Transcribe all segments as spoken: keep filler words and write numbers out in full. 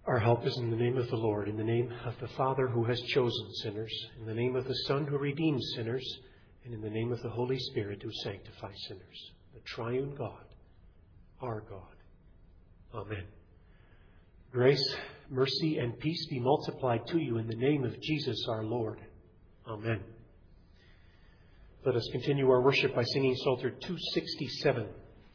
Our help is in the name of the Lord, in the name of the Father who has chosen sinners, in the name of the Son who redeems sinners, and in the name of the Holy Spirit who sanctifies sinners. The triune God, our God. Amen. Grace, mercy, and peace be multiplied to you in the name of Jesus our Lord. Amen. Let us continue our worship by singing Psalter two sixty-seven.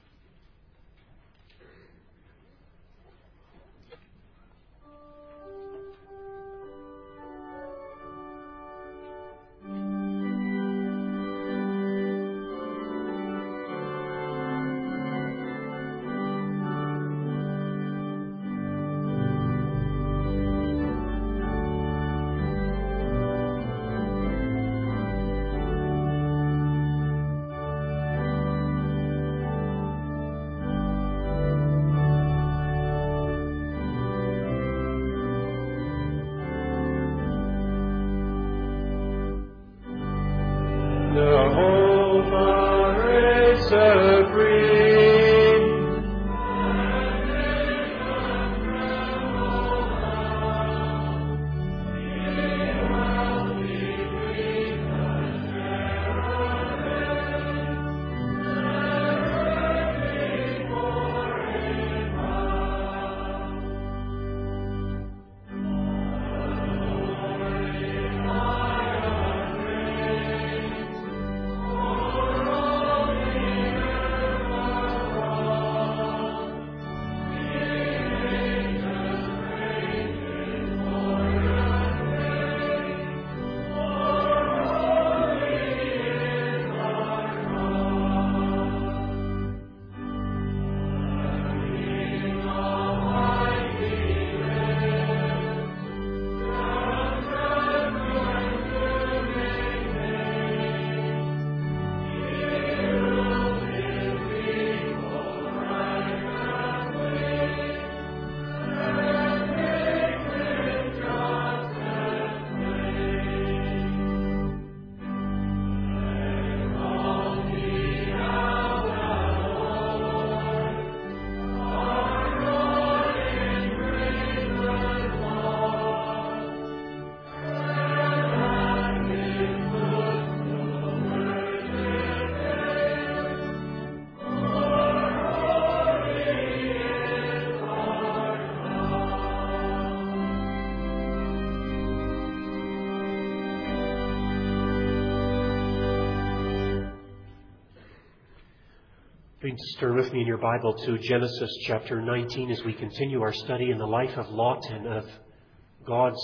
Please turn with me in your Bible to Genesis chapter nineteen as we continue our study in the life of Lot and of God's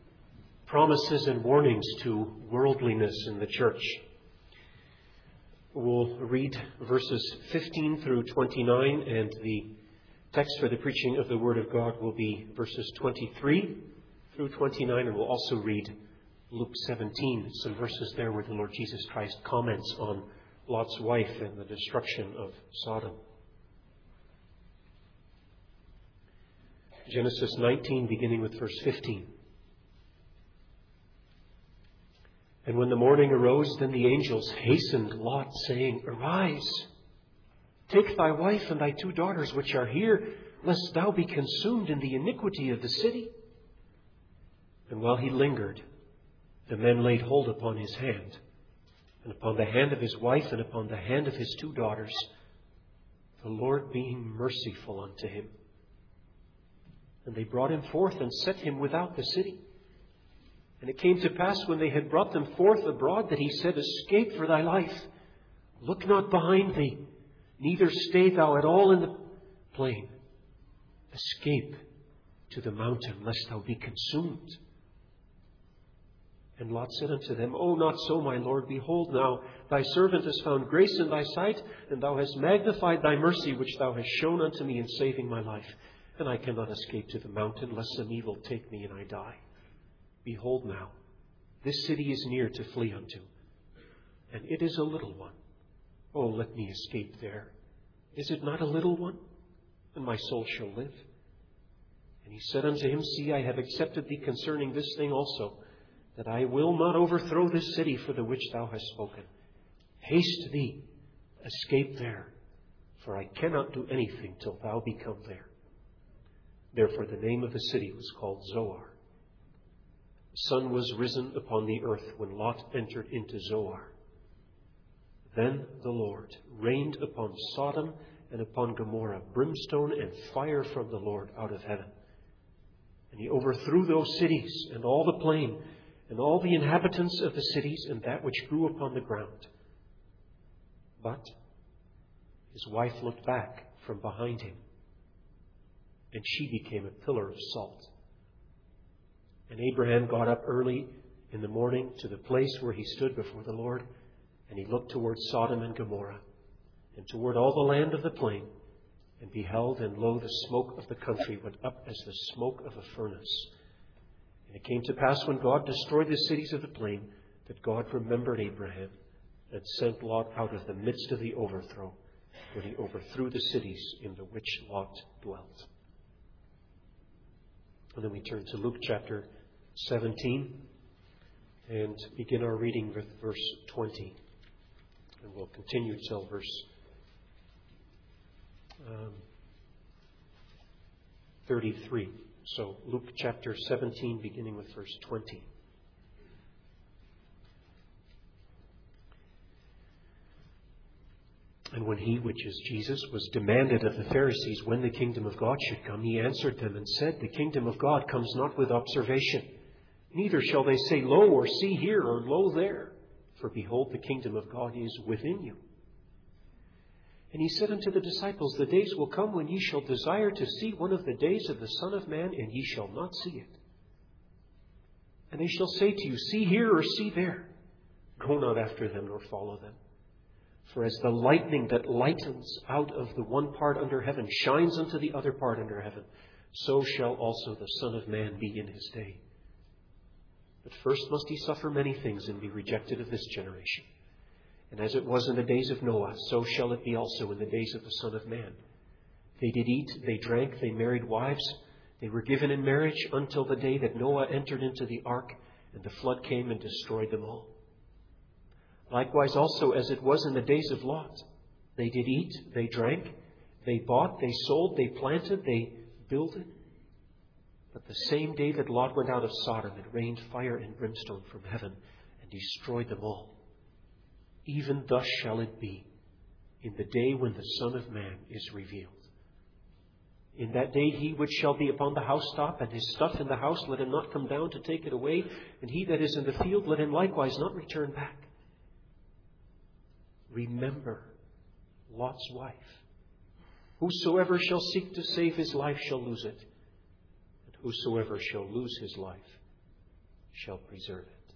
promises and warnings to worldliness in the church. We'll read verses fifteen through twenty-nine, and the text for the preaching of the Word of God will be verses twenty-three through twenty-nine, and we'll also read Luke seventeen, some verses there where the Lord Jesus Christ comments on Lot's wife and the destruction of Sodom. Genesis nineteen, beginning with verse fifteen. And when the morning arose, then the angels hastened Lot, saying, Arise, take thy wife and thy two daughters which are here, lest thou be consumed in the iniquity of the city. And while he lingered, the men laid hold upon his hand, and upon the hand of his wife, and upon the hand of his two daughters, the Lord being merciful unto him. And they brought him forth, and set him without the city. And it came to pass, when they had brought them forth abroad, that he said, Escape for thy life. Look not behind thee, neither stay thou at all in the plain. Escape to the mountain, lest thou be consumed. And Lot said unto them, O not so, my Lord. Behold, now thy servant has found grace in thy sight, and thou hast magnified thy mercy, which thou hast shown unto me in saving my life. And I cannot escape to the mountain, lest some evil take me and I die. Behold now, this city is near to flee unto, and it is a little one. Oh, let me escape there. Is it not a little one? And my soul shall live. And he said unto him, See, I have accepted thee concerning this thing also, that I will not overthrow this city for the which thou hast spoken. Haste thee, escape there, for I cannot do anything till thou be come there. Therefore the name of the city was called Zoar. The sun was risen upon the earth when Lot entered into Zoar. Then the Lord rained upon Sodom and upon Gomorrah brimstone and fire from the Lord out of heaven. And he overthrew those cities and all the plain and all the inhabitants of the cities and that which grew upon the ground. But his wife looked back from behind him, and she became a pillar of salt. And Abraham got up early in the morning to the place where he stood before the Lord, and he looked toward Sodom and Gomorrah, and toward all the land of the plain, and beheld, and lo, the smoke of the country went up as the smoke of a furnace. And it came to pass when God destroyed the cities of the plain, that God remembered Abraham, and sent Lot out of the midst of the overthrow, when he overthrew the cities in the which Lot dwelt. And then we turn to Luke chapter seventeen and begin our reading with verse twenty. And we'll continue till verse um, thirty-three. So Luke chapter seventeen, beginning with verse twenty. And when he, which is Jesus, was demanded of the Pharisees when the kingdom of God should come, he answered them and said, The kingdom of God comes not with observation. Neither shall they say, Lo, or see here, or lo there. For behold, the kingdom of God is within you. And he said unto the disciples, The days will come when ye shall desire to see one of the days of the Son of Man, and ye shall not see it. And they shall say to you, See here, or see there. Go not after them, nor follow them. For as the lightning that lightens out of the one part under heaven shines unto the other part under heaven, so shall also the Son of Man be in his day. But first must he suffer many things and be rejected of this generation. And as it was in the days of Noah, so shall it be also in the days of the Son of Man. They did eat, they drank, they married wives, they were given in marriage until the day that Noah entered into the ark, and the flood came and destroyed them all. Likewise also as it was in the days of Lot. They did eat, they drank, they bought, they sold, they planted, they builded. But the same day that Lot went out of Sodom, it rained fire and brimstone from heaven and destroyed them all. Even thus shall it be in the day when the Son of Man is revealed. In that day he which shall be upon the housetop, and his stuff in the house, let him not come down to take it away, and he that is in the field, let him likewise not return back. Remember Lot's wife. Whosoever shall seek to save his life shall lose it, and whosoever shall lose his life shall preserve it.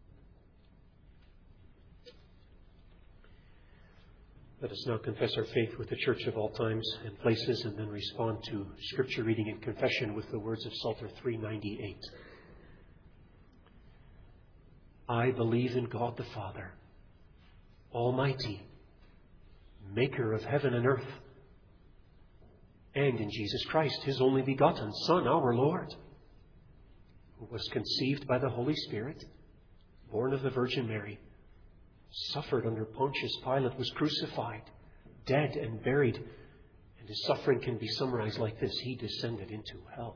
Let us now confess our faith with the Church of all times and places, and then respond to Scripture reading and confession with the words of Psalter three ninety-eight. I believe in God the Father, Almighty, maker of heaven and earth, and in Jesus Christ, his only begotten Son, our Lord, who was conceived by the Holy Spirit, born of the Virgin Mary, suffered under Pontius Pilate, was crucified, dead and buried, and his suffering can be summarized like this: he descended into hell.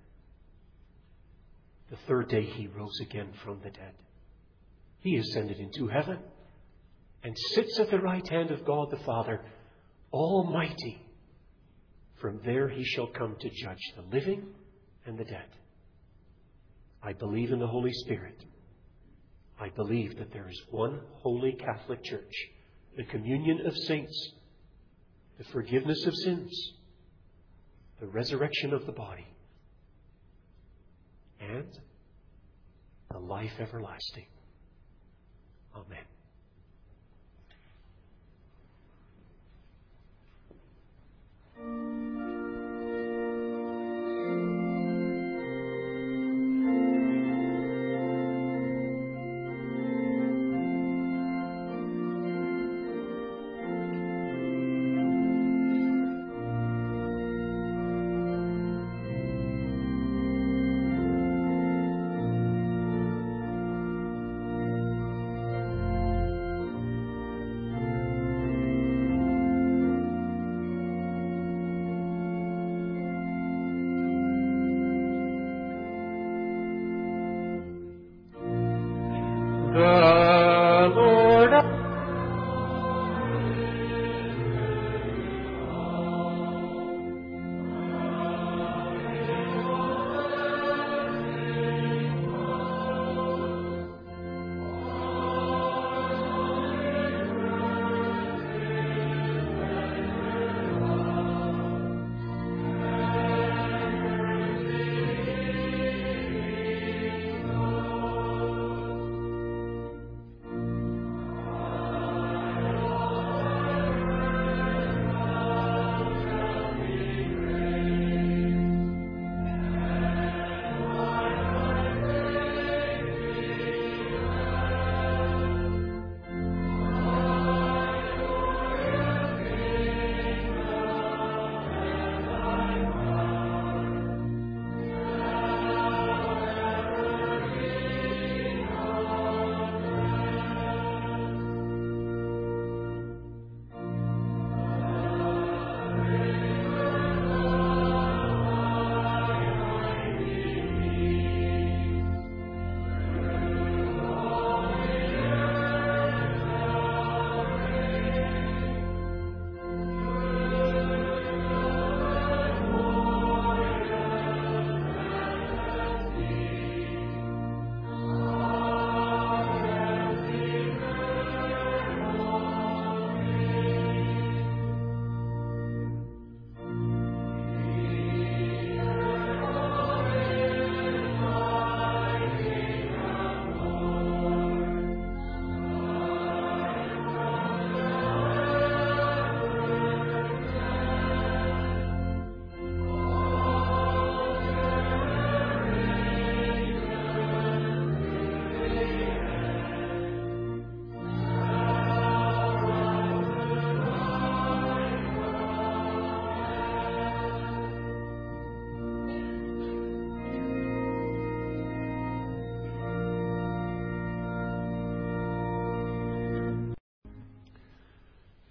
The third day he rose again from the dead. He ascended into heaven and sits at the right hand of God the Father, Almighty. From there he shall come to judge the living and the dead. I believe in the Holy Spirit. I believe that there is one holy Catholic Church, the communion of saints, the forgiveness of sins, the resurrection of the body, and the life everlasting. Amen.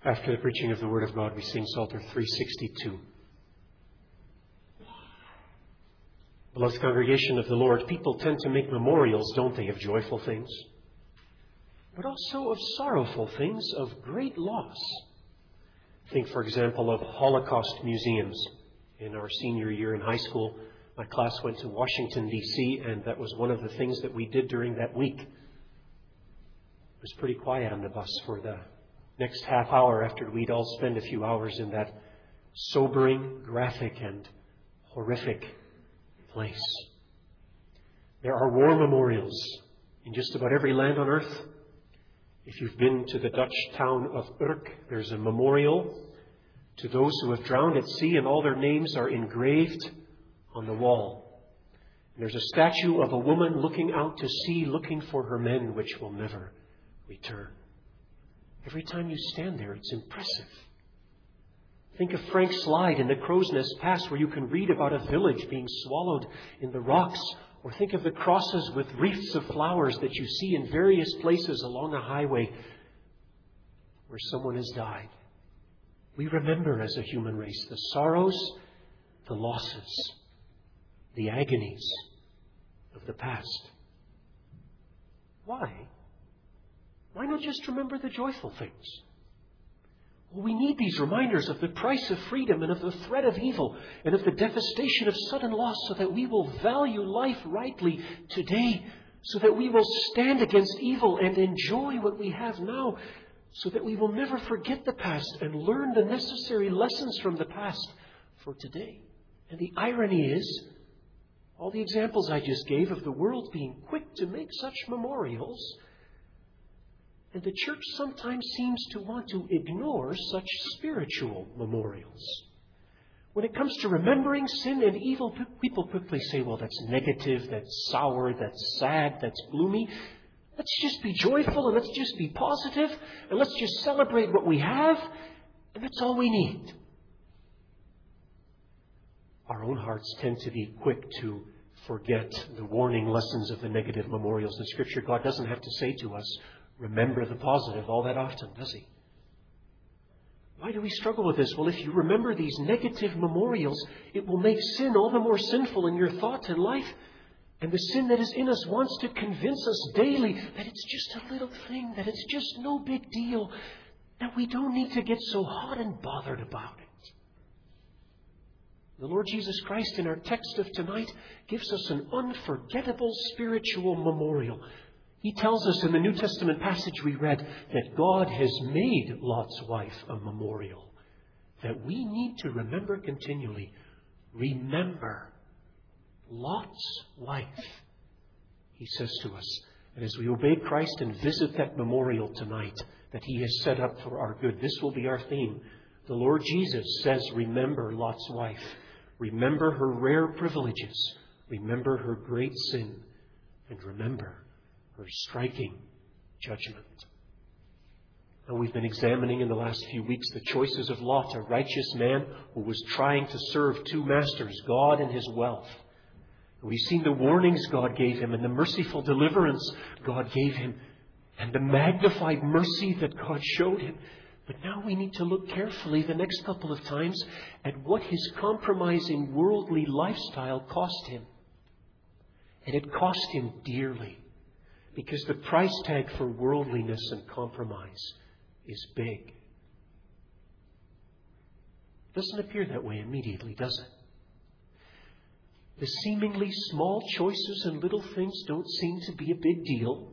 After the preaching of the Word of God, we sing Psalter three sixty-two. Beloved congregation of the Lord, people tend to make memorials, don't they, of joyful things, but also of sorrowful things, of great loss. Think, for example, of Holocaust museums. In our senior year in high school, my class went to Washington, D C, and that was one of the things that we did during that week. It was pretty quiet on the bus for the next half hour after we'd all spend a few hours in that sobering, graphic, and horrific place. There are war memorials in just about every land on earth. If you've been to the Dutch town of Urk, there's a memorial to those who have drowned at sea, and all their names are engraved on the wall. And there's a statue of a woman looking out to sea, looking for her men, which will never return. Every time you stand there, it's impressive. Think of Frank Slide in the Crow's Nest Pass, where you can read about a village being swallowed in the rocks. Or think of the crosses with wreaths of flowers that you see in various places along a highway where someone has died. We remember as a human race the sorrows, the losses, the agonies of the past. Why? Why not just remember the joyful things? Well, we need these reminders of the price of freedom and of the threat of evil and of the devastation of sudden loss, so that we will value life rightly today, so that we will stand against evil and enjoy what we have now, so that we will never forget the past and learn the necessary lessons from the past for today. And the irony is, all the examples I just gave of the world being quick to make such memorials, and the church sometimes seems to want to ignore such spiritual memorials. When it comes to remembering sin and evil, people quickly say, well, that's negative, that's sour, that's sad, that's gloomy. Let's just be joyful and let's just be positive and let's just celebrate what we have, and that's all we need. Our own hearts tend to be quick to forget the warning lessons of the negative memorials in Scripture. God doesn't have to say to us, remember the positive all that often, does He? Why do we struggle with this? Well, if you remember these negative memorials, it will make sin all the more sinful in your thought and life. And the sin that is in us wants to convince us daily that it's just a little thing, that it's just no big deal, that we don't need to get so hot and bothered about it. The Lord Jesus Christ in our text of tonight gives us an unforgettable spiritual memorial. He tells us in the New Testament passage we read that God has made Lot's wife a memorial that we need to remember continually. Remember Lot's wife, He says to us. And as we obey Christ and visit that memorial tonight that He has set up for our good, this will be our theme. The Lord Jesus says, remember Lot's wife. Remember her rare privileges. Remember her great sin. And remember her striking judgment. Now, we've been examining in the last few weeks the choices of Lot, a righteous man who was trying to serve two masters, God and his wealth. And we've seen the warnings God gave him and the merciful deliverance God gave him and the magnified mercy that God showed him. But now we need to look carefully the next couple of times at what his compromising worldly lifestyle cost him. And it cost him dearly. Because the price tag for worldliness and compromise is big. It doesn't appear that way immediately, does it? The seemingly small choices and little things don't seem to be a big deal.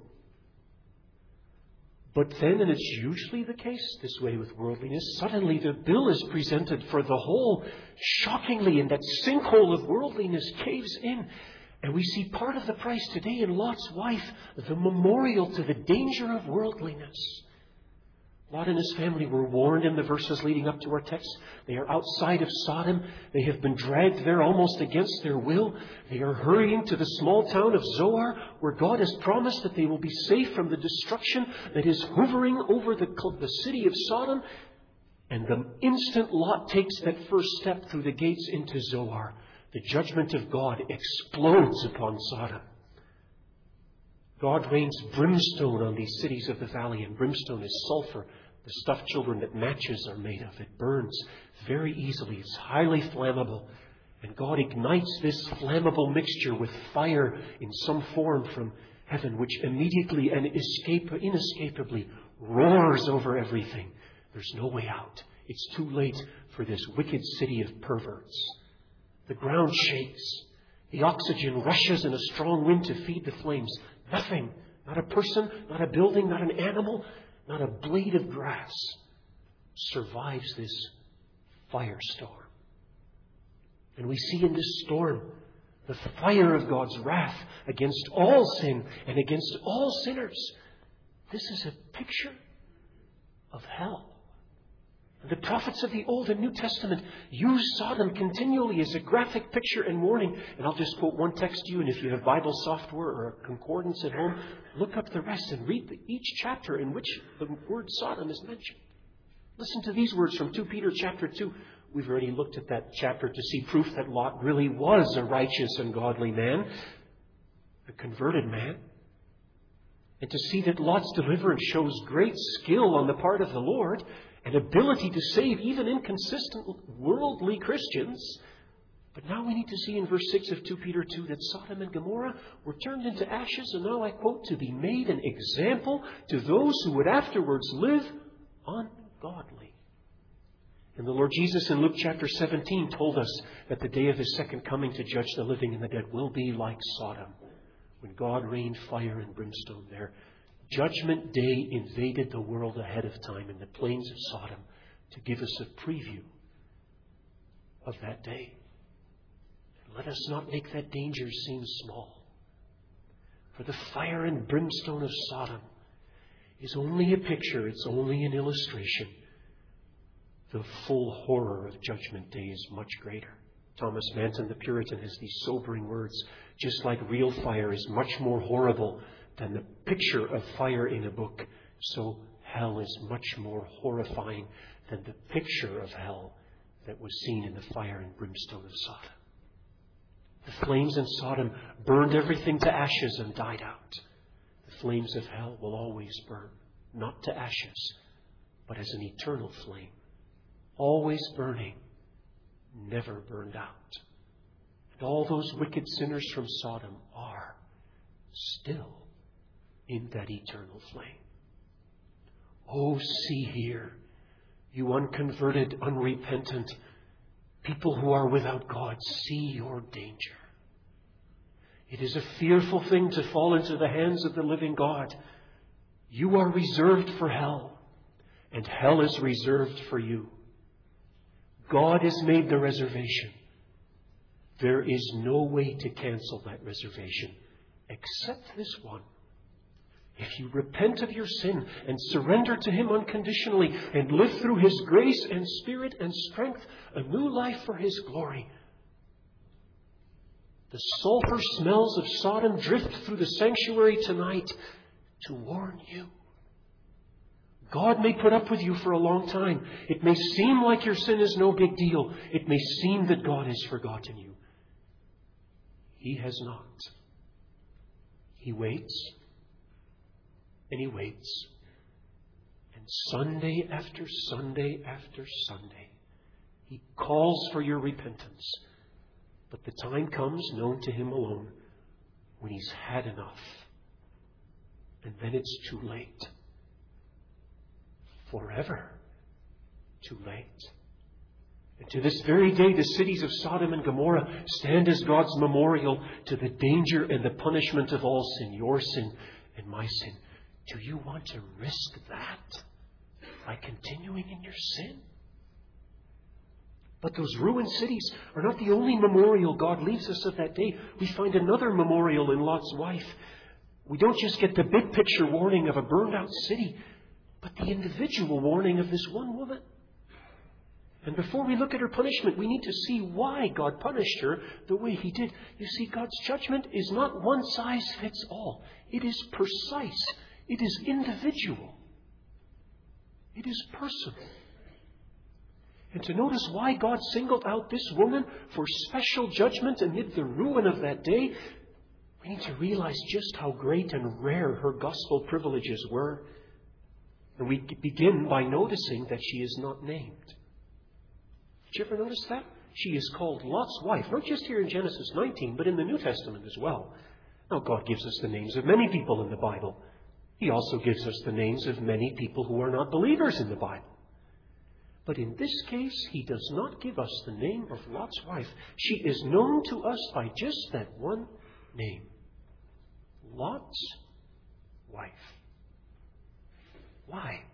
But then, and it's usually the case this way with worldliness, suddenly the bill is presented for the whole shockingly, and that sinkhole of worldliness caves in. And we see part of the price today in Lot's wife, the memorial to the danger of worldliness. Lot and his family were warned in the verses leading up to our text. They are outside of Sodom. They have been dragged there almost against their will. They are hurrying to the small town of Zoar, where God has promised that they will be safe from the destruction that is hovering over the, the city of Sodom. And the instant Lot takes that first step through the gates into Zoar, the judgment of God explodes upon Sodom. God rains brimstone on these cities of the valley, and brimstone is sulfur the stuffed children that matches are made of. It burns very easily. It's highly flammable. And God ignites this flammable mixture with fire in some form from heaven, which immediately and escape, inescapably roars over everything. There's no way out. It's too late for this wicked city of perverts. The ground shakes. The oxygen rushes in a strong wind to feed the flames. Nothing, not a person, not a building, not an animal, not a blade of grass survives this firestorm. And we see in this storm the fire of God's wrath against all sin and against all sinners. This is a picture of hell. And the prophets of the Old and New Testament use Sodom continually as a graphic picture and warning. And I'll just quote one text to you, and if you have Bible software or a concordance at home, look up the rest and read the, each chapter in which the word Sodom is mentioned. Listen to these words from Second Peter chapter two. We've already looked at that chapter to see proof that Lot really was a righteous and godly man, a converted man. And to see that Lot's deliverance shows great skill on the part of the Lord and ability to save even inconsistent worldly Christians. But now we need to see in verse six of Second Peter two that Sodom and Gomorrah were turned into ashes, and now I quote, to be made an example to those who would afterwards live ungodly. And the Lord Jesus in Luke chapter seventeen told us that the day of His second coming to judge the living and the dead will be like Sodom, when God rained fire and brimstone there. Judgment Day invaded the world ahead of time in the plains of Sodom to give us a preview of that day. And let us not make that danger seem small. For the fire and brimstone of Sodom is only a picture, it's only an illustration. The full horror of Judgment Day is much greater. Thomas Manton, the Puritan, has these sobering words. Just like real fire is much more horrible than the picture of fire in a book, so hell is much more horrifying than the picture of hell that was seen in the fire and brimstone of Sodom. The flames in Sodom burned everything to ashes and died out. The flames of hell will always burn, not to ashes, but as an eternal flame. Always burning, never burned out. And all those wicked sinners from Sodom are still in that eternal flame. Oh, see here, you unconverted, unrepentant people who are without God, see your danger. It is a fearful thing to fall into the hands of the living God. You are reserved for hell, and hell is reserved for you. God has made the reservation. There is no way to cancel that reservation except this one. If you repent of your sin and surrender to Him unconditionally and live through His grace and Spirit and strength, a new life for His glory. The sulfur smells of Sodom drift through the sanctuary tonight to warn you. God may put up with you for a long time. It may seem like your sin is no big deal. It may seem that God has forgotten you. He has not. He waits. And He waits. And Sunday after Sunday after Sunday, He calls for your repentance. But the time comes, known to Him alone, when He's had enough. And then it's too late. Forever too late. And to this very day, the cities of Sodom and Gomorrah stand as God's memorial to the danger and the punishment of all sin, your sin and my sin. Do you want to risk that by continuing in your sin? But those ruined cities are not the only memorial God leaves us of that day. We find another memorial in Lot's wife. We don't just get the big picture warning of a burned out city, but the individual warning of this one woman. And before we look at her punishment, we need to see why God punished her the way He did. You see, God's judgment is not one size fits all. It is precise. It is individual. It is personal. And to notice why God singled out this woman for special judgment amid the ruin of that day, we need to realize just how great and rare her gospel privileges were. And we begin by noticing that she is not named. Did you ever notice that? She is called Lot's wife, not just here in Genesis nineteen, but in the New Testament as well. Now, God gives us the names of many people in the Bible. He also gives us the names of many people who are not believers in the Bible. But in this case, He does not give us the name of Lot's wife. She is known to us by just that one name. Lot's wife. Why?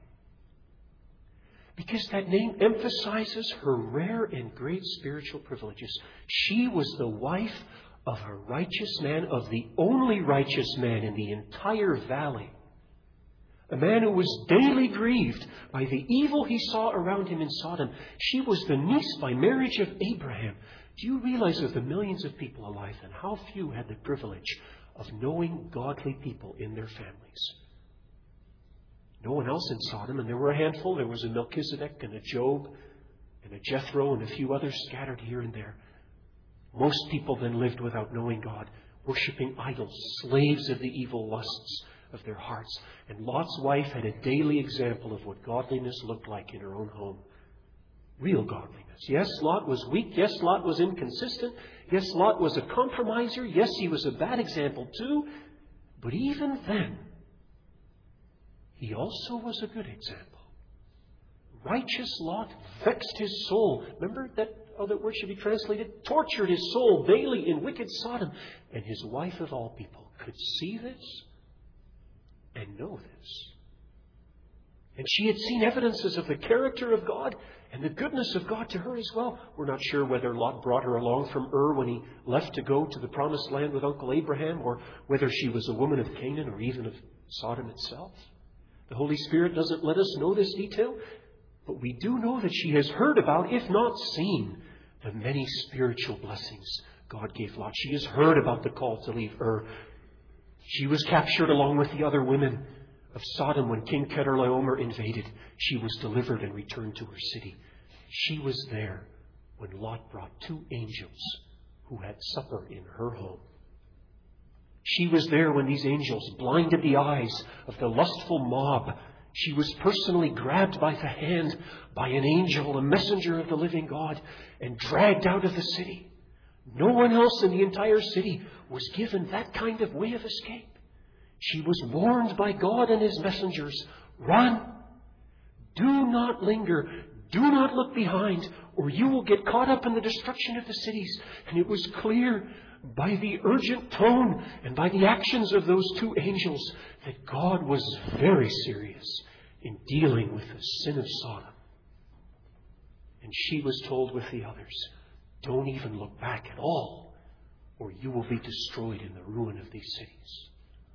Because that name emphasizes her rare and great spiritual privileges. She was the wife of a righteous man, of the only righteous man in the entire valley. A man who was daily grieved by the evil he saw around him in Sodom. She was the niece by marriage of Abraham. Do you realize of the millions of people alive, and how few had the privilege of knowing godly people in their families? No one else in Sodom, and there were a handful. There was a Melchizedek and a Job and a Jethro and a few others scattered here and there. Most people then lived without knowing God, worshipping idols, slaves of the evil lusts of their hearts. And Lot's wife had a daily example of what godliness looked like in her own home. Real godliness. Yes, Lot was weak. Yes, Lot was inconsistent. Yes, Lot was a compromiser. Yes, he was a bad example too. But even then, he also was a good example. Righteous Lot vexed his soul. Remember that other word should be translated? Tortured his soul daily in wicked Sodom. And his wife of all people could see this and know this. And she had seen evidences of the character of God and the goodness of God to her as well. We're not sure whether Lot brought her along from Ur when he left to go to the promised land with Uncle Abraham, or whether she was a woman of Canaan or even of Sodom itself. The Holy Spirit doesn't let us know this detail, but we do know that she has heard about, if not seen, the many spiritual blessings God gave Lot. She has heard about the call to leave Ur. She was captured along with the other women of Sodom when King Chedorlaomer invaded. She was delivered and returned to her city. She was there when Lot brought two angels who had supper in her home. She was there when these angels blinded the eyes of the lustful mob. She was personally grabbed by the hand by an angel, a messenger of the living God, and dragged out of the city. No one else in the entire city was given that kind of way of escape. She was warned by God and His messengers, run, do not linger, do not look behind, or you will get caught up in the destruction of the cities. And it was clear by the urgent tone and by the actions of those two angels that God was very serious in dealing with the sin of Sodom. And she was told with the others, don't even look back at all, or you will be destroyed in the ruin of these cities.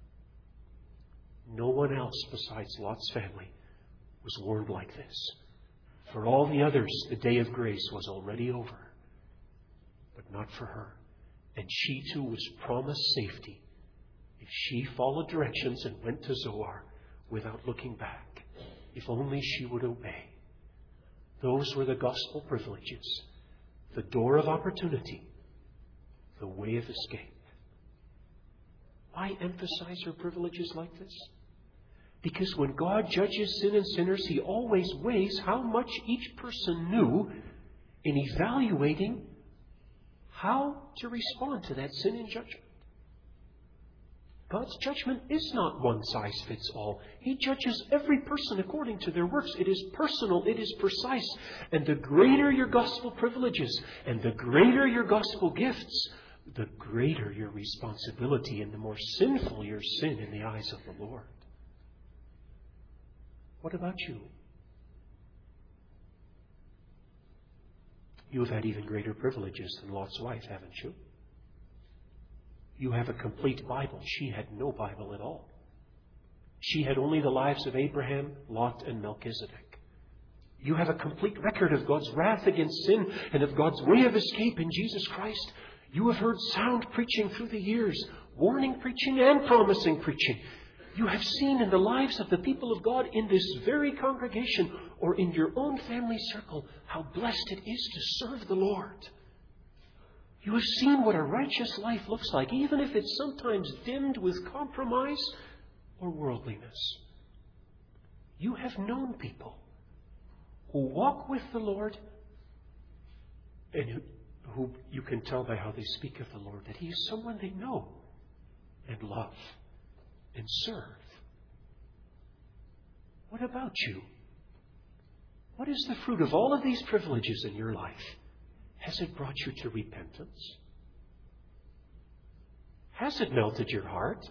No one else besides Lot's family was warned like this. For all the others, the day of grace was already over, but not for her. And she too was promised safety if she followed directions and went to Zoar without looking back. If only she would obey. Those were the gospel privileges, the door of opportunity, the way of escape. Why emphasize her privileges like this? Because when God judges sin and sinners, He always weighs how much each person knew in evaluating how to respond to that sin and judgment. God's judgment is not one size fits all. He judges every person according to their works. It is personal, it is precise. And the greater your gospel privileges and the greater your gospel gifts, the greater your responsibility and the more sinful your sin in the eyes of the Lord. What about you? You have had even greater privileges than Lot's wife, haven't you? You have a complete Bible. She had no Bible at all. She had only the lives of Abraham, Lot, and Melchizedek. You have a complete record of God's wrath against sin and of God's way of escape in Jesus Christ. You have heard sound preaching through the years, warning preaching and promising preaching. You have seen in the lives of the people of God in this very congregation or in your own family circle how blessed it is to serve the Lord. You have seen what a righteous life looks like, even if it's sometimes dimmed with compromise or worldliness. You have known people who walk with the Lord and who, who you can tell by how they speak of the Lord that He is someone they know and love and serve. What about you? What is the fruit of all of these privileges in your life? Has it brought you to repentance? Has it melted your heart?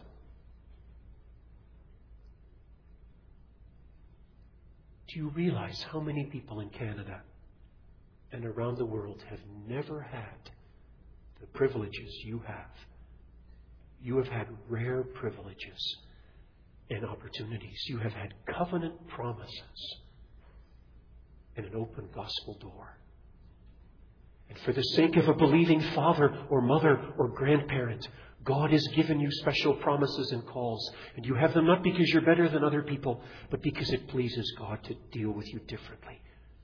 Do you realize how many people in Canada and around the world have never had the privileges you have? You have had rare privileges and opportunities. You have had covenant promises and an open gospel door. And for the sake of a believing father or mother or grandparent, God has given you special promises and calls. And you have them not because you're better than other people, but because it pleases God to deal with you differently.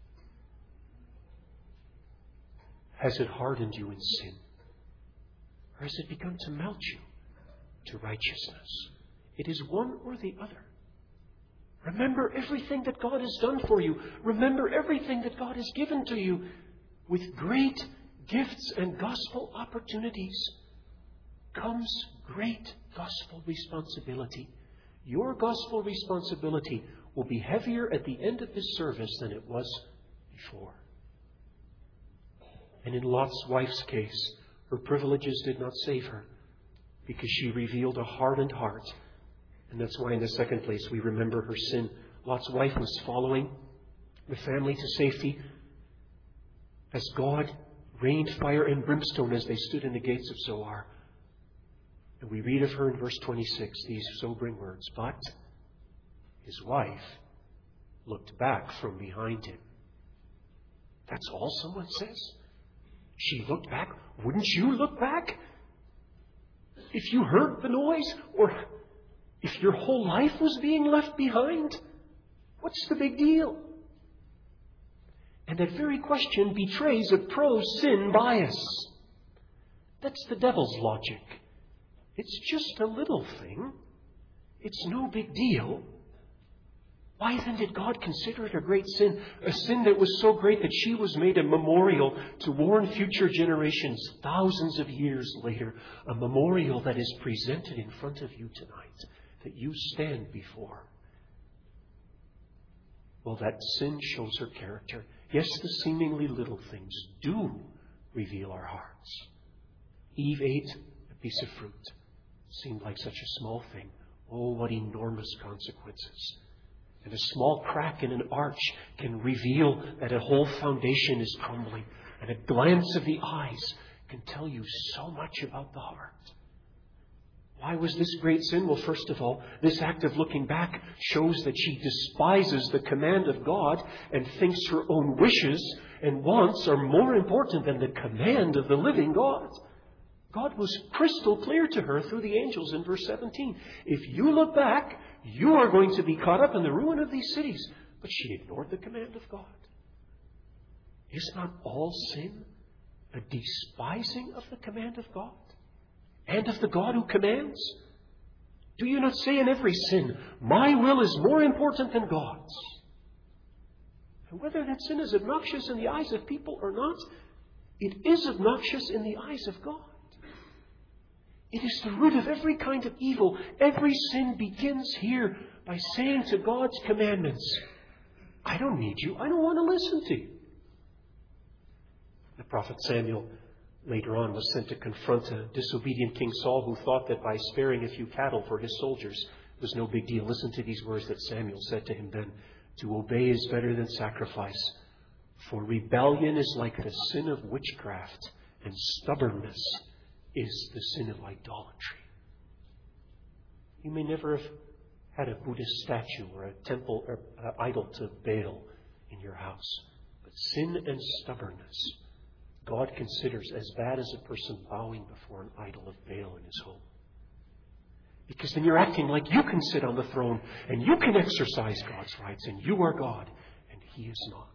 Has it hardened you in sin? Or has it begun to melt you to righteousness? It is one or the other. Remember everything that God has done for you. Remember everything that God has given to you with great gifts and gospel opportunities comes great gospel responsibility. Your gospel responsibility will be heavier at the end of this service than it was before. And in Lot's wife's case, her privileges did not save her because she revealed a hardened heart. And that's why in the second place we remember her sin. Lot's wife was following the family to safety as God rained fire and brimstone as they stood in the gates of Zoar. And we read of her in verse twenty-six, these sobering words, but his wife looked back from behind him. That's all someone says? She looked back? Wouldn't you look back? If you heard the noise, or if your whole life was being left behind, what's the big deal? And that very question betrays a pro-sin bias. That's the devil's logic. It's just a little thing. It's no big deal. Why then did God consider it a great sin? A sin that was so great that she was made a memorial to warn future generations thousands of years later. A memorial that is presented in front of you tonight, that you stand before. Well, that sin shows her character. Yes, the seemingly little things do reveal our hearts. Eve ate a piece of fruit. Seemed like such a small thing. Oh, what enormous consequences. And a small crack in an arch can reveal that a whole foundation is crumbling. And a glance of the eyes can tell you so much about the heart. Why was this great sin? Well, first of all, this act of looking back shows that she despises the command of God and thinks her own wishes and wants are more important than the command of the living God. God was crystal clear to her through the angels in verse seventeen. If you look back, you are going to be caught up in the ruin of these cities. But she ignored the command of God. Is not all sin a despising of the command of God? And of the God who commands? Do you not say in every sin, my will is more important than God's? And whether that sin is obnoxious in the eyes of people or not, it is obnoxious in the eyes of God. It is the root of every kind of evil. Every sin begins here by saying to God's commandments, I don't need you. I don't want to listen to you. The prophet Samuel later on was sent to confront a disobedient King Saul who thought that by sparing a few cattle for his soldiers was no big deal. Listen to these words that Samuel said to him then. To obey is better than sacrifice, for rebellion is like the sin of witchcraft, and stubbornness is the sin of idolatry. You may never have had a Buddhist statue or a temple or uh, idol to Baal in your house, but sin and stubbornness God considers as bad as a person bowing before an idol of Baal in his home. Because then you're acting like you can sit on the throne and you can exercise God's rights and you are God and He is not.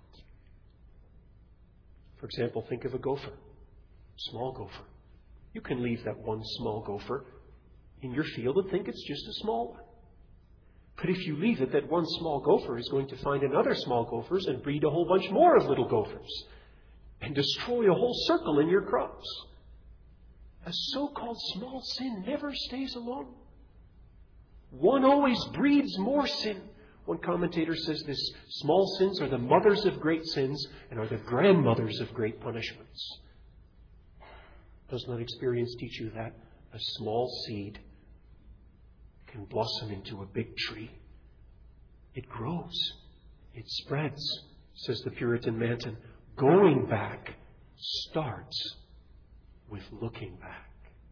For example, think of a gopher, small gopher. You can leave that one small gopher in your field and think it's just a small one. But if you leave it, that one small gopher is going to find another small gophers and breed a whole bunch more of little gophers and destroy a whole circle in your crops. A so-called small sin never stays alone. One always breeds more sin. One commentator says this: small sins are the mothers of great sins and are the grandmothers of great punishments. Does not experience teach you that a small seed can blossom into a big tree? It grows. It spreads, says the Puritan Manton. Going back starts with looking back.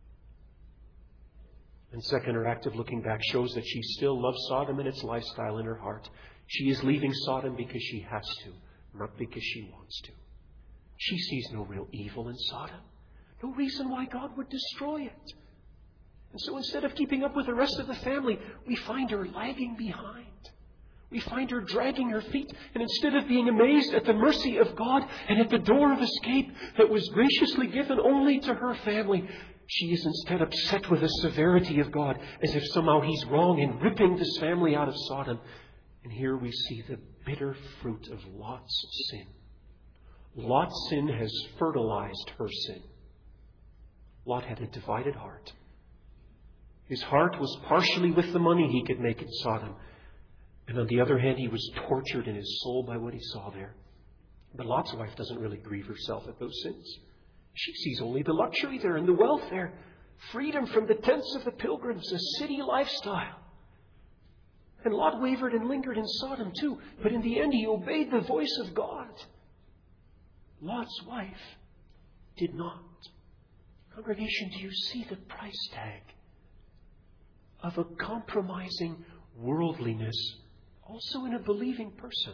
And second, her act of looking back shows that she still loves Sodom and its lifestyle in her heart. She is leaving Sodom because she has to, not because she wants to. She sees no real evil in Sodom. No reason why God would destroy it. And so instead of keeping up with the rest of the family, we find her lagging behind. We find her dragging her feet. And instead of being amazed at the mercy of God and at the door of escape that was graciously given only to her family, she is instead upset with the severity of God, as if somehow He's wrong in ripping this family out of Sodom. And here we see the bitter fruit of Lot's sin. Lot's sin has fertilized her sin. Lot had a divided heart. His heart was partially with the money he could make in Sodom. And on the other hand, he was tortured in his soul by what he saw there. But Lot's wife doesn't really grieve herself at those sins. She sees only the luxury there and the wealth there. Freedom from the tents of the pilgrims, a city lifestyle. And Lot wavered and lingered in Sodom too. But in the end, he obeyed the voice of God. Lot's wife did not. Congregation, do you see the price tag of a compromising worldliness also in a believing person?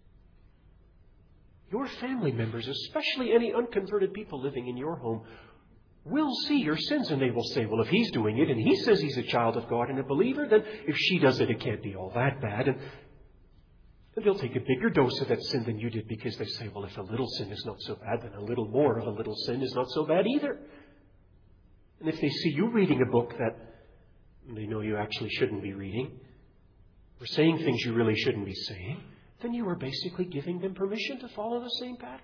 Your family members, especially any unconverted people living in your home, will see your sins and they will say, well, if he's doing it and he says he's a child of God and a believer, then if she does it, it can't be all that bad. And, and they'll take a bigger dose of that sin than you did because they say, well, if a little sin is not so bad, then a little more of a little sin is not so bad either. And if they see you reading a book that they know you actually shouldn't be reading, or saying things you really shouldn't be saying, then you are basically giving them permission to follow the same pattern.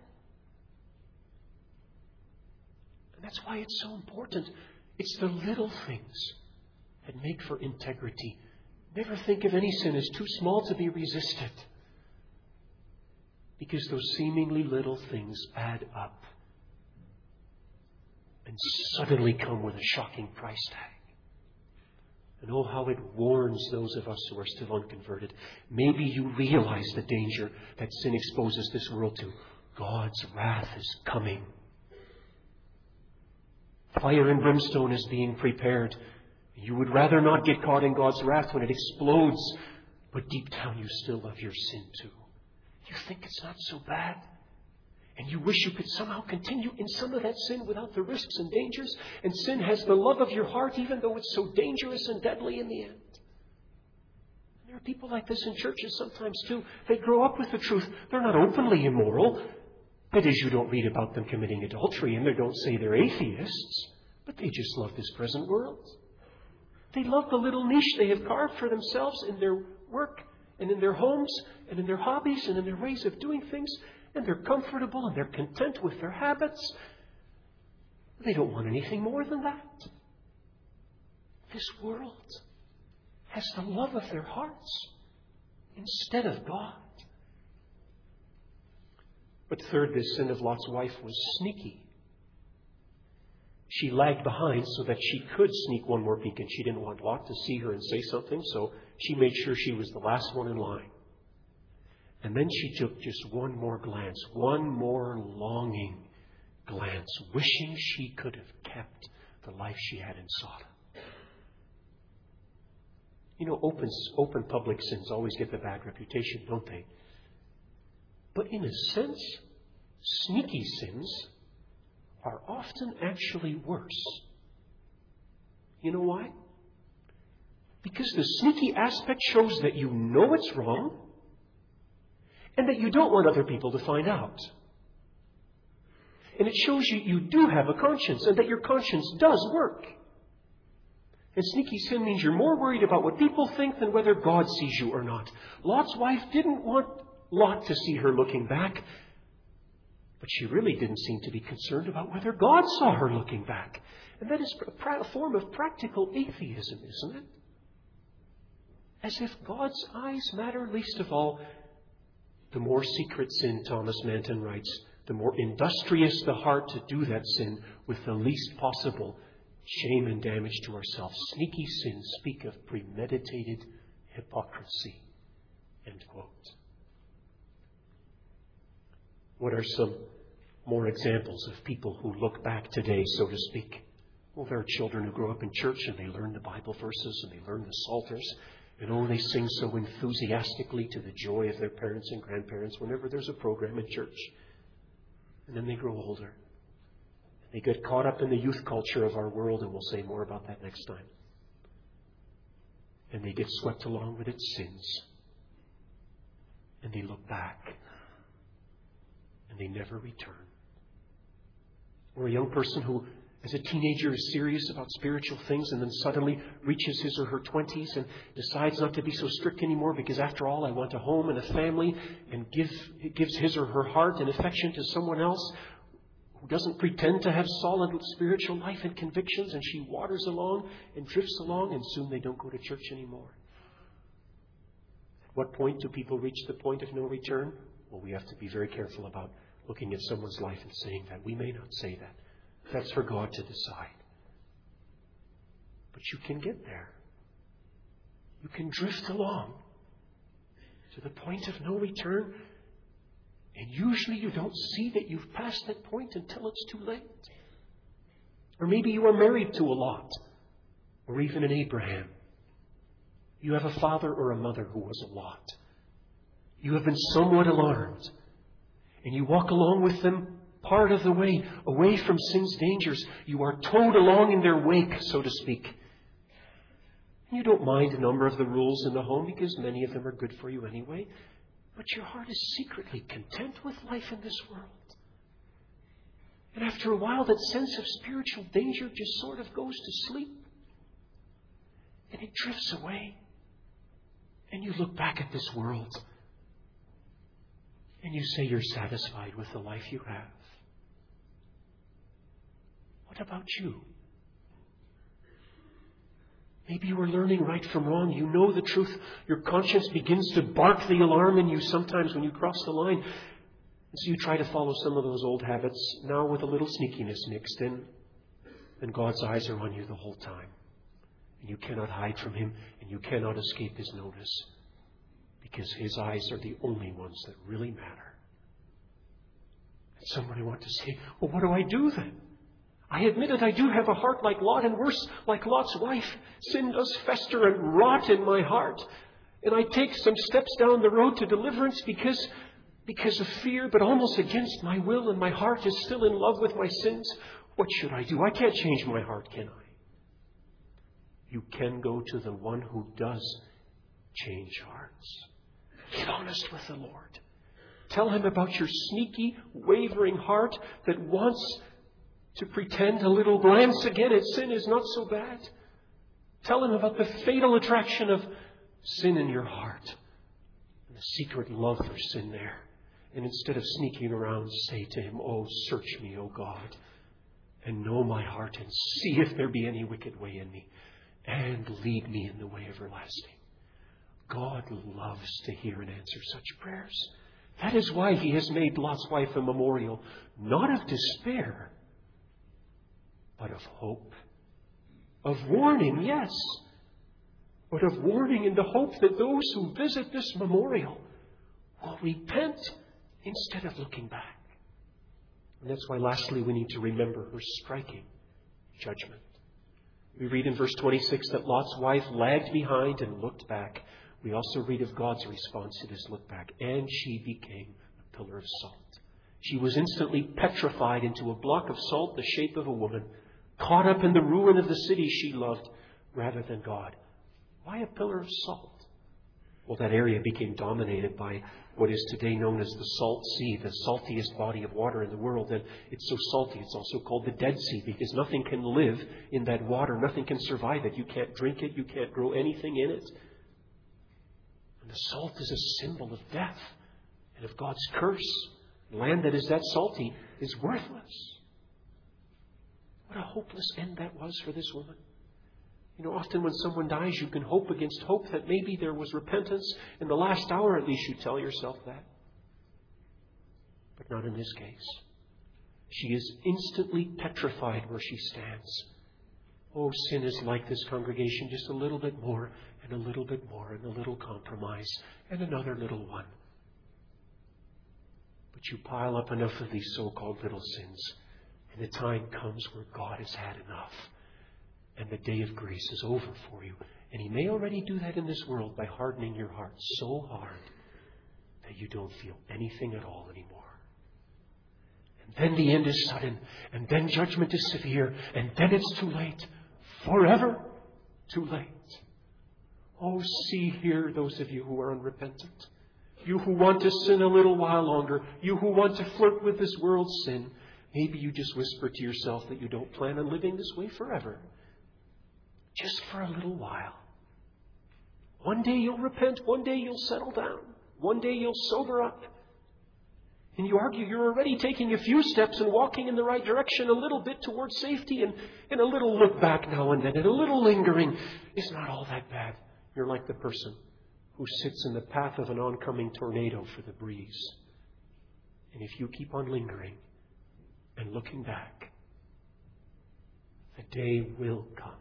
And that's why it's so important. It's the little things that make for integrity. Never think of any sin as too small to be resisted. Because those seemingly little things add up and suddenly come with a shocking price tag. And oh, how it warns those of us who are still unconverted. Maybe you realize the danger that sin exposes this world to. God's wrath is coming. Fire and brimstone is being prepared. You would rather not get caught in God's wrath when it explodes. But deep down you still love your sin too. You think it's not so bad. And you wish you could somehow continue in some of that sin without the risks and dangers. And sin has the love of your heart, even though it's so dangerous and deadly in the end. There are people like this in churches sometimes too. They grow up with the truth. They're not openly immoral. That is, you don't read about them committing adultery, and they don't say they're atheists. But they just love this present world. They love the little niche they have carved for themselves in their work and in their homes and in their hobbies and in their ways of doing things. And they're comfortable and they're content with their habits. They don't want anything more than that. This world has the love of their hearts instead of God. But third, this sin of Lot's wife was sneaky. She lagged behind so that she could sneak one more peek, and she didn't want Lot to see her and say something, so she made sure she was the last one in line. And then she took just one more glance, one more longing glance, wishing she could have kept the life she had in Sodom. You know, open, open public sins always get the bad reputation, don't they? But in a sense, sneaky sins are often actually worse. You know why? Because the sneaky aspect shows that you know it's wrong, and that you don't want other people to find out. And it shows you you do have a conscience and that your conscience does work. And sneaky sin means you're more worried about what people think than whether God sees you or not. Lot's wife didn't want Lot to see her looking back, but she really didn't seem to be concerned about whether God saw her looking back. And that is a form of practical atheism, isn't it? As if God's eyes matter least of all. The more secret sin, Thomas Manton writes, the more industrious the heart to do that sin with the least possible shame and damage to ourselves. Sneaky sins speak of premeditated hypocrisy. End quote. What are some more examples of people who look back today, so to speak? Well, there are children who grow up in church and they learn the Bible verses and they learn the Psalters. And oh, they sing so enthusiastically to the joy of their parents and grandparents whenever there's a program in church. And then they grow older. They get caught up in the youth culture of our world, and we'll say more about that next time. And they get swept along with its sins. And they look back. And they never return. Or a young person who, as a teenager, is serious about spiritual things and then suddenly reaches his or her twenties and decides not to be so strict anymore because, after all, I want a home and a family, and give, gives his or her heart and affection to someone else who doesn't pretend to have solid spiritual life and convictions, and she waters along and drifts along, and soon they don't go to church anymore. At what point do people reach the point of no return? Well, we have to be very careful about looking at someone's life and saying that. We may not say that. That's for God to decide. But you can get there. You can drift along to the point of no return. And usually you don't see that you've passed that point until it's too late. Or maybe you are married to a Lot, or even an Abraham. You have a father or a mother who was a Lot. You have been somewhat alarmed. And you walk along with them part of the way, away from sin's dangers. You are towed along in their wake, so to speak. And you don't mind a number of the rules in the home because many of them are good for you anyway. But your heart is secretly content with life in this world. And after a while, that sense of spiritual danger just sort of goes to sleep. And it drifts away. And you look back at this world. And you say you're satisfied with the life you have. What about you? Maybe you are learning right from wrong. You know the truth. Your conscience begins to bark the alarm in you sometimes when you cross the line. And so you try to follow some of those old habits, now with a little sneakiness mixed in. And God's eyes are on you the whole time. And you cannot hide from Him, and you cannot escape His notice. Because His eyes are the only ones that really matter. And somebody wants to say, well, what do I do then? I admit it, I do have a heart like Lot, and worse, like Lot's wife. Sin does fester and rot in my heart. And I take some steps down the road to deliverance because, because of fear, but almost against my will, and my heart is still in love with my sins. What should I do? I can't change my heart, can I? You can go to the one who does change hearts. Get honest with the Lord. Tell Him about your sneaky, wavering heart that wants to pretend a little glance again at sin is not so bad. Tell Him about the fatal attraction of sin in your heart and the secret love for sin there. And instead of sneaking around, say to Him, oh, search me, O God, and know my heart, and see if there be any wicked way in me, and lead me in the way everlasting. God loves to hear and answer such prayers. That is why He has made Lot's wife a memorial, not of despair, but of hope. Of warning, yes, but of warning in the hope that those who visit this memorial will repent instead of looking back. And that's why, lastly, we need to remember her striking judgment. We read in verse twenty-six that Lot's wife lagged behind and looked back. We also read of God's response to this look back. And she became a pillar of salt. She was instantly petrified into a block of salt the shape of a woman, caught up in the ruin of the city she loved rather than God. Why a pillar of salt? Well, that area became dominated by what is today known as the Salt Sea, the saltiest body of water in the world. And it's so salty, it's also called the Dead Sea, because nothing can live in that water. Nothing can survive it. You can't drink it. You can't grow anything in it. And the salt is a symbol of death and of God's curse. Land that is that salty is worthless. What a hopeless end that was for this woman. You know, often when someone dies, you can hope against hope that maybe there was repentance. In the last hour, at least, you tell yourself that. But not in this case. She is instantly petrified where she stands. Oh, sin is like this congregation, just a little bit more, and a little bit more, and a little compromise, and another little one. But you pile up enough of these so-called little sins, and the time comes where God has had enough. And the day of grace is over for you. And He may already do that in this world by hardening your heart so hard that you don't feel anything at all anymore. And then the end is sudden. And then judgment is severe. And then it's too late. Forever too late. Oh, see here those of you who are unrepentant. You who want to sin a little while longer. You who want to flirt with this world's sin. Maybe you just whisper to yourself that you don't plan on living this way forever. Just for a little while. One day you'll repent. One day you'll settle down. One day you'll sober up. And you argue you're already taking a few steps and walking in the right direction, a little bit towards safety, and, and a little look back now and then, and a little lingering is not all that bad. You're like the person who sits in the path of an oncoming tornado for the breeze. And if you keep on lingering and looking back, the day will come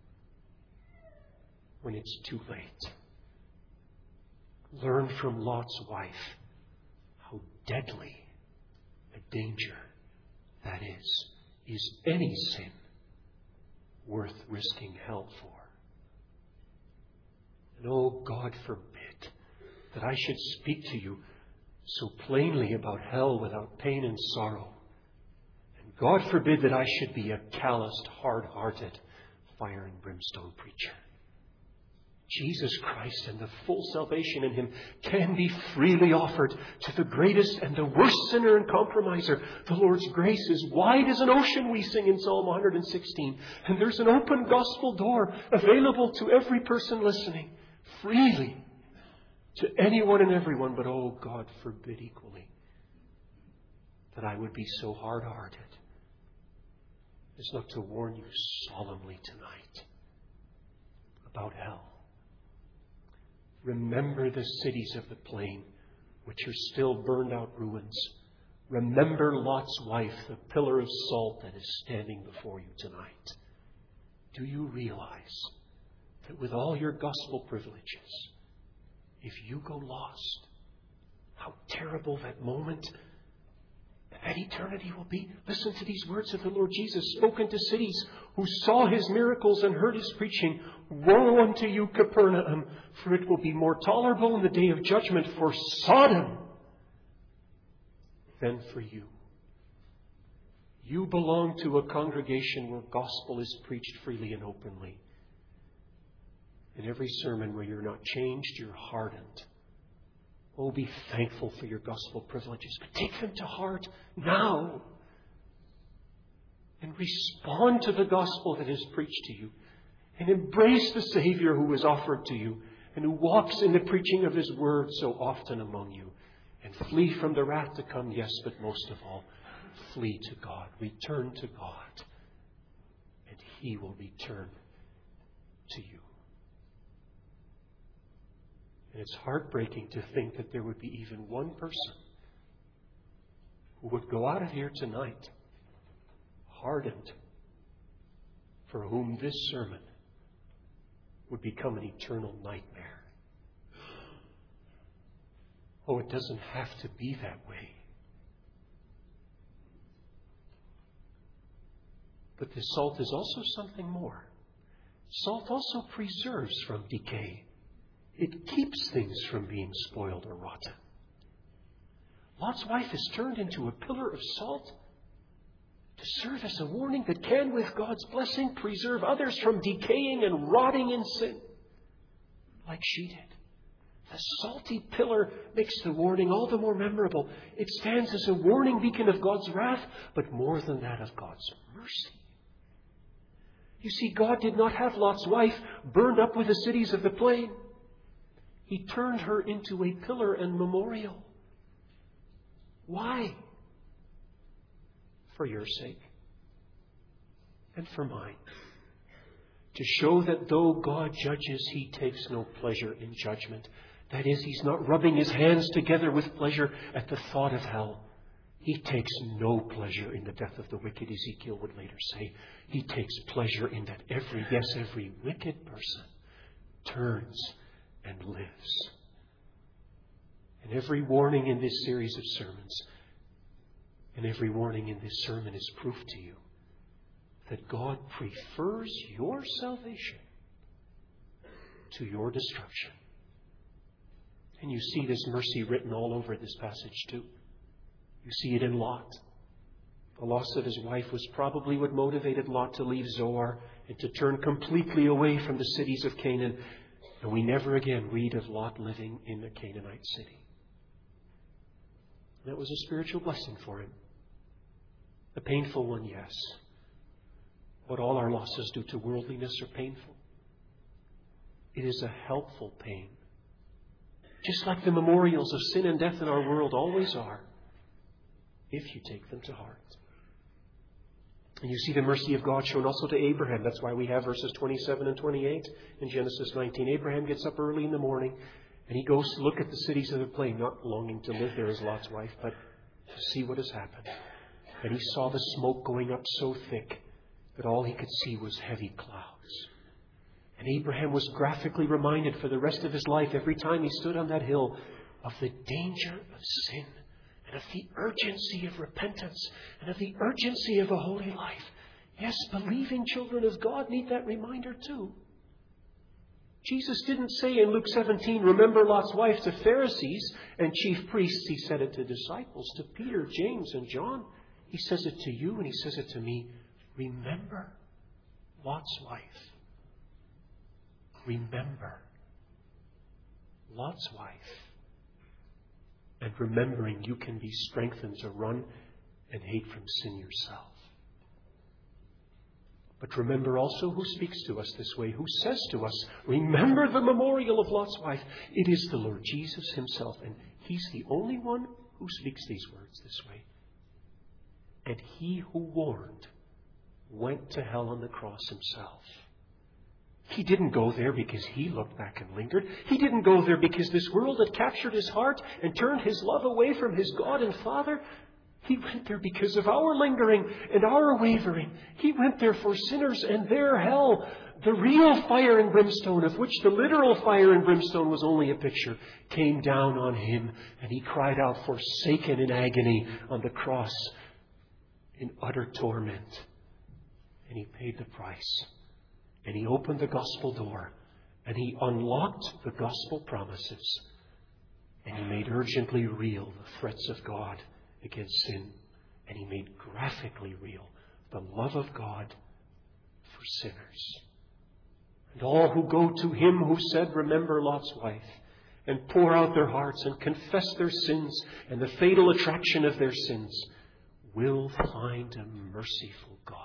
when it's too late. Learn from Lot's wife how deadly a danger that is. Is any sin worth risking hell for? And oh, God forbid that I should speak to you so plainly about hell without pain and sorrow. And God forbid that I should be a calloused, hard-hearted, fire and brimstone preacher. Jesus Christ and the full salvation in Him can be freely offered to the greatest and the worst sinner and compromiser. The Lord's grace is wide as an ocean, we sing in Psalm one hundred sixteen. And there's an open gospel door available to every person listening, freely, to anyone and everyone. But oh, God forbid equally that I would be so hard-hearted as not to warn you solemnly tonight about hell. Remember the cities of the plain, which are still burned out ruins. Remember Lot's wife, the pillar of salt that is standing before you tonight. Do you realize that with all your gospel privileges, if you go lost, how terrible that moment, that eternity will be? Listen to these words of the Lord Jesus spoken to cities who saw His miracles and heard His preaching. Woe unto you, Capernaum, for it will be more tolerable in the day of judgment for Sodom than for you. You belong to a congregation where gospel is preached freely and openly. In every sermon where you're not changed, you're hardened. Oh, be thankful for your gospel privileges, but take them to heart now. And respond to the gospel that is preached to you. And embrace the Savior who is offered to you and who walks in the preaching of His word so often among you. And flee from the wrath to come, yes, but most of all, flee to God. Return to God. And He will return to you. And it's heartbreaking to think that there would be even one person who would go out of here tonight hardened, for whom this sermon would become an eternal nightmare. Oh, it doesn't have to be that way. But the salt is also something more. Salt also preserves from decay. It keeps things from being spoiled or rotten. Lot's wife is turned into a pillar of salt to serve as a warning that can, with God's blessing, preserve others from decaying and rotting in sin like she did. The salty pillar makes the warning all the more memorable. It stands as a warning beacon of God's wrath, but more than that, of God's mercy. You see, God did not have Lot's wife burned up with the cities of the plain. He turned her into a pillar and memorial. Why? For your sake and for mine. To show that though God judges, He takes no pleasure in judgment. That is, He's not rubbing His hands together with pleasure at the thought of hell. He takes no pleasure in the death of the wicked, Ezekiel would later say. He takes pleasure in that every, yes, every wicked person turns and lives. And every warning in this series of sermons, and every warning in this sermon is proof to you that God prefers your salvation to your destruction. And you see this mercy written all over this passage too. You see it in Lot. The loss of his wife was probably what motivated Lot to leave Zoar and to turn completely away from the cities of Canaan. And we never again read of Lot living in a Canaanite city. That was a spiritual blessing for him. A painful one, yes. What all our losses do to worldliness are painful. It is a helpful pain. Just like the memorials of sin and death in our world always are, if you take them to heart. And you see the mercy of God shown also to Abraham. That's why we have verses twenty-seven and twenty-eight in Genesis nineteen. Abraham gets up early in the morning and he goes to look at the cities of the plain, not longing to live there as Lot's wife, but to see what has happened. And he saw the smoke going up so thick that all he could see was heavy clouds. And Abraham was graphically reminded for the rest of his life, every time he stood on that hill, of the danger of sin and of the urgency of repentance and of the urgency of a holy life. Yes, believing children of God need that reminder too. Jesus didn't say in Luke seventeen, remember Lot's wife, to Pharisees and chief priests. He said it to disciples, to Peter, James, and John. He says it to you and he says it to me. Remember Lot's wife. Remember Lot's wife. And remembering you can be strengthened to run and hate from sin yourself. But remember also who speaks to us this way, who says to us, remember the memorial of Lot's wife. It is the Lord Jesus Himself, and He's the only one who speaks these words this way. And He who warned went to hell on the cross Himself. He didn't go there because He looked back and lingered. He didn't go there because this world had captured His heart and turned His love away from His God and Father. He went there because of our lingering and our wavering. He went there for sinners and their hell. The real fire and brimstone, of which the literal fire and brimstone was only a picture, came down on Him, and He cried out, forsaken in agony on the cross in utter torment. And He paid the price. And He opened the gospel door. And He unlocked the gospel promises. And He made urgently real the threats of God against sin. And He made graphically real the love of God for sinners. And all who go to Him who said, remember Lot's wife, and pour out their hearts and confess their sins and the fatal attraction of their sins, will find a merciful God.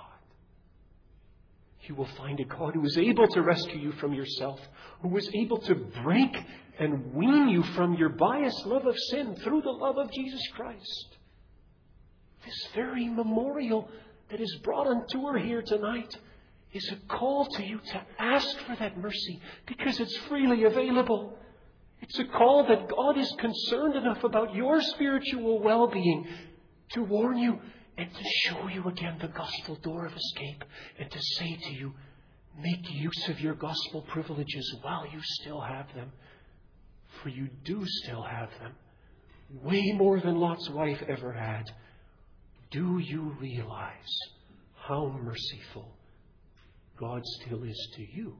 You will find a God who is able to rescue you from yourself, who is able to break and wean you from your biased love of sin through the love of Jesus Christ. This very memorial that is brought on tour here tonight is a call to you to ask for that mercy because it's freely available. It's a call that God is concerned enough about your spiritual well-being to warn you and to show you again the gospel door of escape and to say to you, make use of your gospel privileges while you still have them. For you do still have them. Way more than Lot's wife ever had. Do you realize how merciful God still is to you?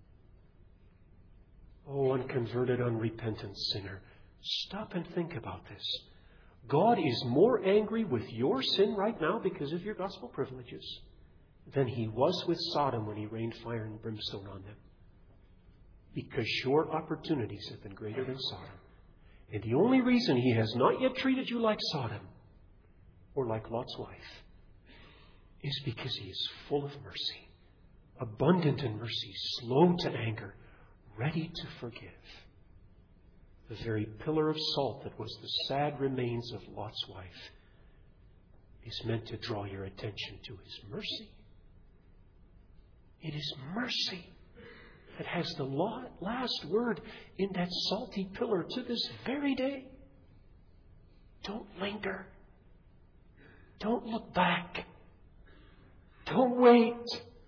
Oh, unconverted, unrepentant sinner, stop and think about this. God is more angry with your sin right now because of your gospel privileges than He was with Sodom when He rained fire and brimstone on them. because your opportunities have been greater than Sodom. And the only reason He has not yet treated you like Sodom or like Lot's wife is because He is full of mercy, abundant in mercy, slow to anger, ready to forgive. The very pillar of salt that was the sad remains of Lot's wife is meant to draw your attention to His mercy. It is mercy that has the last word in that salty pillar to this very day. Don't linger. Don't look back. Don't wait.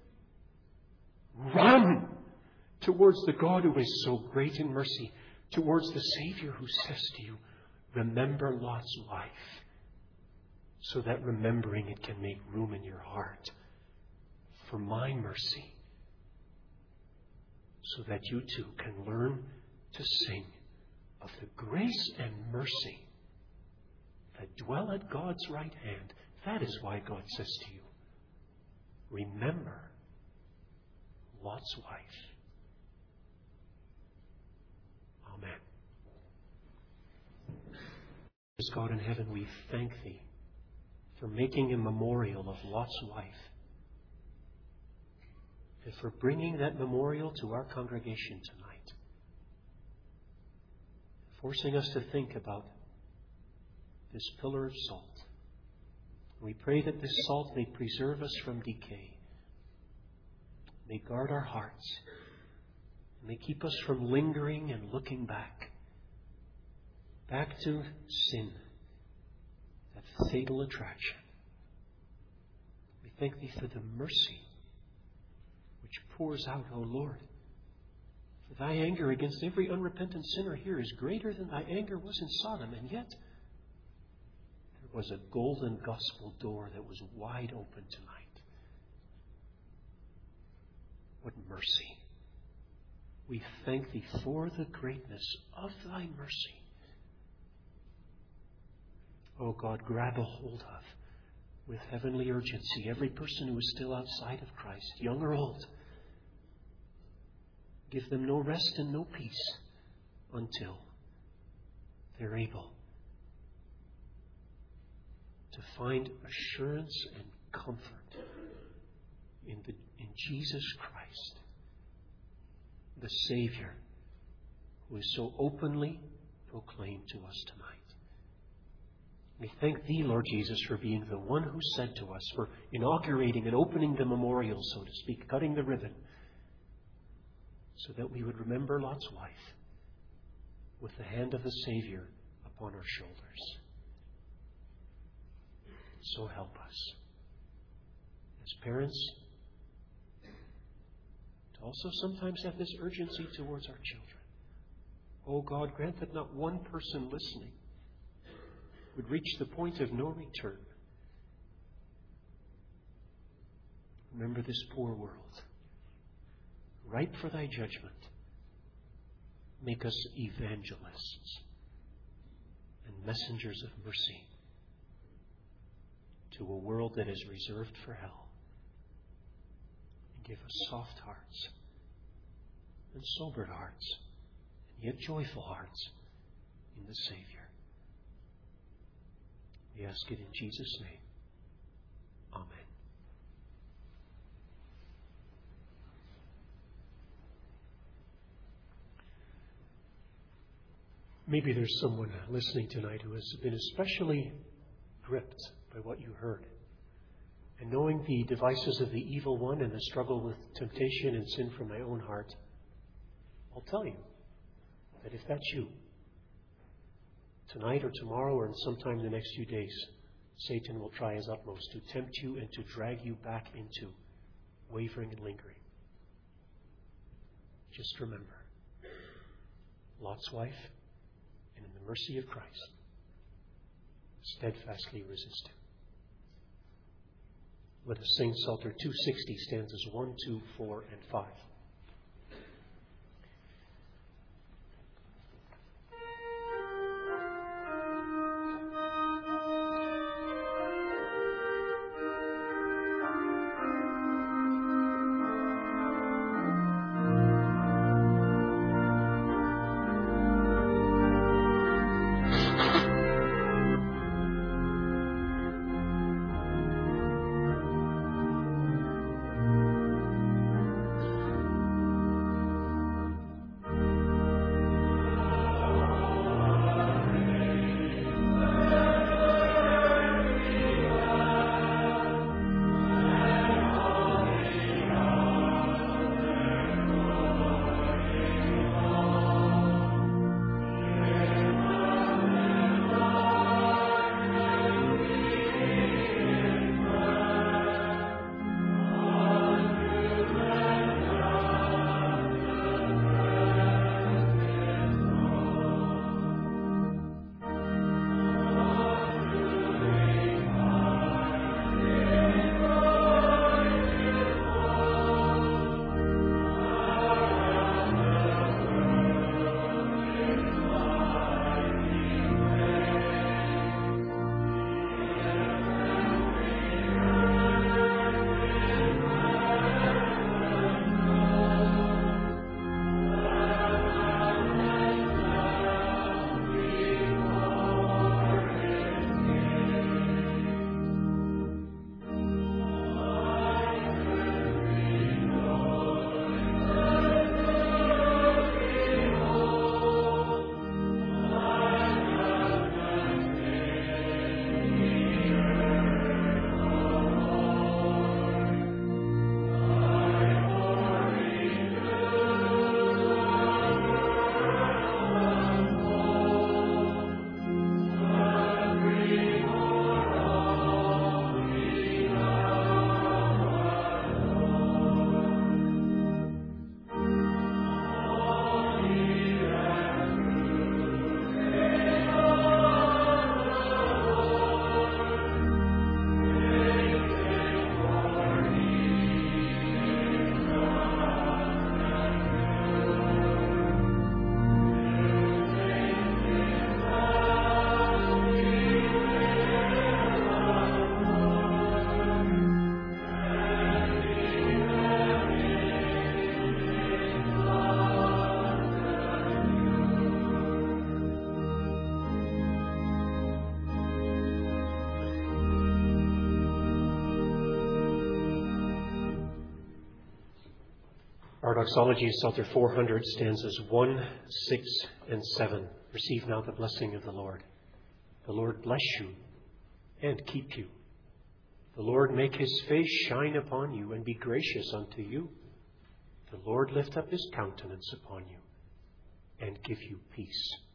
Run towards the God who is so great in mercy, towards the Savior who says to you, remember Lot's wife, so that remembering it can make room in your heart for my mercy, so that you too can learn to sing of the grace and mercy that dwell at God's right hand. That is why God says to you, remember Lot's wife. Amen. God in heaven, we thank Thee for making a memorial of Lot's wife, and for bringing that memorial to our congregation tonight, forcing us to think about this pillar of salt. We pray that this salt may preserve us from decay, may guard our hearts, may keep us from lingering and looking back, back to sin, that fatal attraction. We thank Thee for the mercy which pours out, O Lord. For Thy anger against every unrepentant sinner here is greater than Thy anger was in Sodom, and yet there was a golden gospel door that was wide open tonight. What mercy! We thank Thee for the greatness of Thy mercy. Oh God, grab a hold of, with heavenly urgency, every person who is still outside of Christ, young or old. Give them no rest and no peace until they're able to find assurance and comfort in, the, in Jesus Christ, the Savior who is so openly proclaimed to us tonight. We thank Thee, Lord Jesus, for being the one who said to us, for inaugurating and opening the memorial, so to speak, cutting the ribbon, so that we would remember Lot's wife with the hand of the Savior upon our shoulders. So help us, as parents, to also sometimes have this urgency towards our children. Oh God, grant that not one person listening would reach the point of no return. Remember this poor world, ripe for Thy judgment. Make us evangelists and messengers of mercy to a world that is reserved for hell. And give us soft hearts and sobered hearts, and yet joyful hearts in the Savior. We ask it in Jesus' name. Amen. Maybe there's someone listening tonight who has been especially gripped by what you heard. And knowing the devices of the evil one and the struggle with temptation and sin from my own heart, I'll tell you that if that's you, tonight or tomorrow or sometime in the next few days, Satan will try his utmost to tempt you and to drag you back into wavering and lingering. Just remember, Lot's wife, and in the mercy of Christ, steadfastly resist him. Let us sing Psalter two sixty, stanzas one, two, four, and five. Doxology, Psalter four hundred, stanzas one, six, and seven. Receive now the blessing of the Lord. The Lord bless you and keep you. The Lord make his face shine upon you and be gracious unto you. The Lord lift up his countenance upon you and give you peace.